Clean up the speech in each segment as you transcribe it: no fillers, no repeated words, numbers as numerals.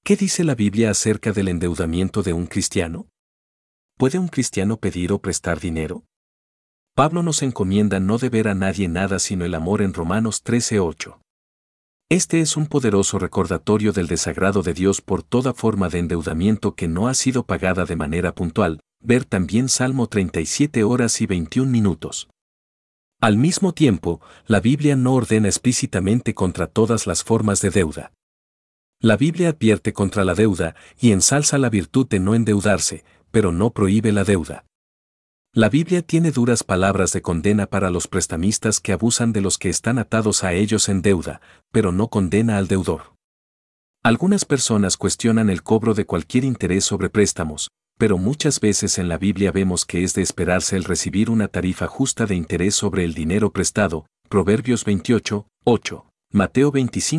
¿Qué dice la Biblia acerca del endeudamiento de un cristiano? ¿Puede un cristiano pedir o prestar dinero? Pablo nos encomienda no deber a nadie nada sino el amor en Romanos 13:8. Este es un poderoso recordatorio del desagrado de Dios por toda forma de endeudamiento que no ha sido pagada de manera puntual. Ver también Salmo 37:21. Al mismo tiempo, la Biblia no ordena explícitamente contra todas las formas de deuda. La Biblia advierte contra la deuda y ensalza la virtud de no endeudarse, pero no prohíbe la deuda. La Biblia tiene duras palabras de condena para los prestamistas que abusan de los que están atados a ellos en deuda, pero no condena al deudor. Algunas personas cuestionan el cobro de cualquier interés sobre préstamos, pero muchas veces en la Biblia vemos que es de esperarse el recibir una tarifa justa de interés sobre el dinero prestado. Proverbios 28:8. Mateo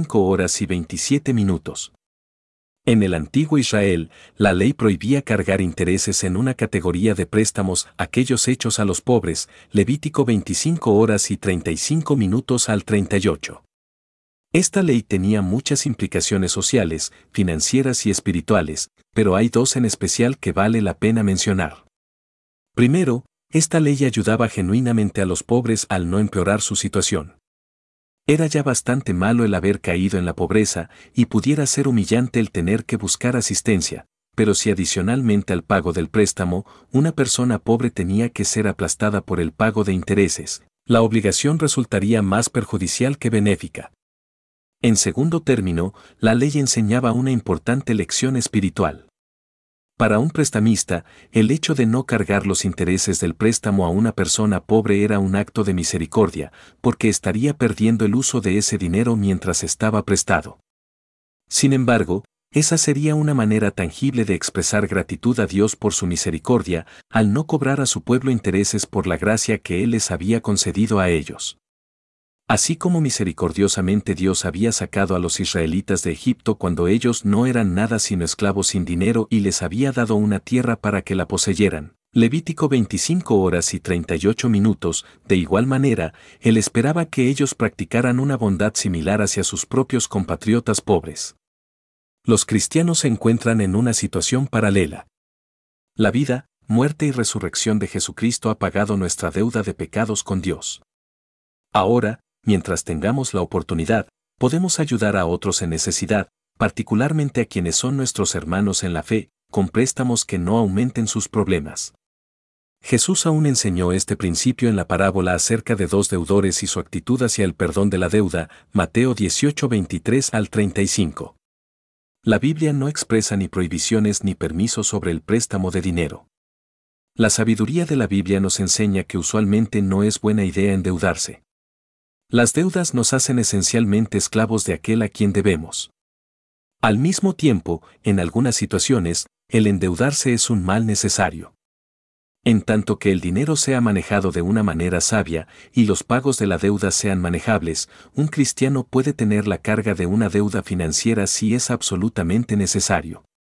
25:27. En el antiguo Israel, la ley prohibía cargar intereses en una categoría de préstamos, aquellos hechos a los pobres. Levítico 25:35 al 38. Esta ley tenía muchas implicaciones sociales, financieras y espirituales, pero hay dos en especial que vale la pena mencionar. Primero, esta ley ayudaba genuinamente a los pobres al no empeorar su situación. Era ya bastante malo el haber caído en la pobreza, y pudiera ser humillante el tener que buscar asistencia, pero si adicionalmente al pago del préstamo, una persona pobre tenía que ser aplastada por el pago de intereses, la obligación resultaría más perjudicial que benéfica. En segundo término, la ley enseñaba una importante lección espiritual. Para un prestamista, el hecho de no cargar los intereses del préstamo a una persona pobre era un acto de misericordia, porque estaría perdiendo el uso de ese dinero mientras estaba prestado. Sin embargo, esa sería una manera tangible de expresar gratitud a Dios por su misericordia, al no cobrar a su pueblo intereses por la gracia que Él les había concedido a ellos. Así como misericordiosamente Dios había sacado a los israelitas de Egipto cuando ellos no eran nada sino esclavos sin dinero y les había dado una tierra para que la poseyeran. Levítico 25:38. De igual manera, Él esperaba que ellos practicaran una bondad similar hacia sus propios compatriotas pobres. Los cristianos se encuentran en una situación paralela. La vida, muerte y resurrección de Jesucristo ha pagado nuestra deuda de pecados con Dios. Ahora, mientras tengamos la oportunidad, podemos ayudar a otros en necesidad, particularmente a quienes son nuestros hermanos en la fe, con préstamos que no aumenten sus problemas. Jesús aún enseñó este principio en la parábola acerca de dos deudores y su actitud hacia el perdón de la deuda, Mateo 18:23 al 35. La Biblia no expresa ni prohibiciones ni permisos sobre el préstamo de dinero. La sabiduría de la Biblia nos enseña que usualmente no es buena idea endeudarse. Las deudas nos hacen esencialmente esclavos de aquel a quien debemos. Al mismo tiempo, en algunas situaciones, el endeudarse es un mal necesario. En tanto que el dinero sea manejado de una manera sabia y los pagos de la deuda sean manejables, un cristiano puede tener la carga de una deuda financiera si es absolutamente necesario.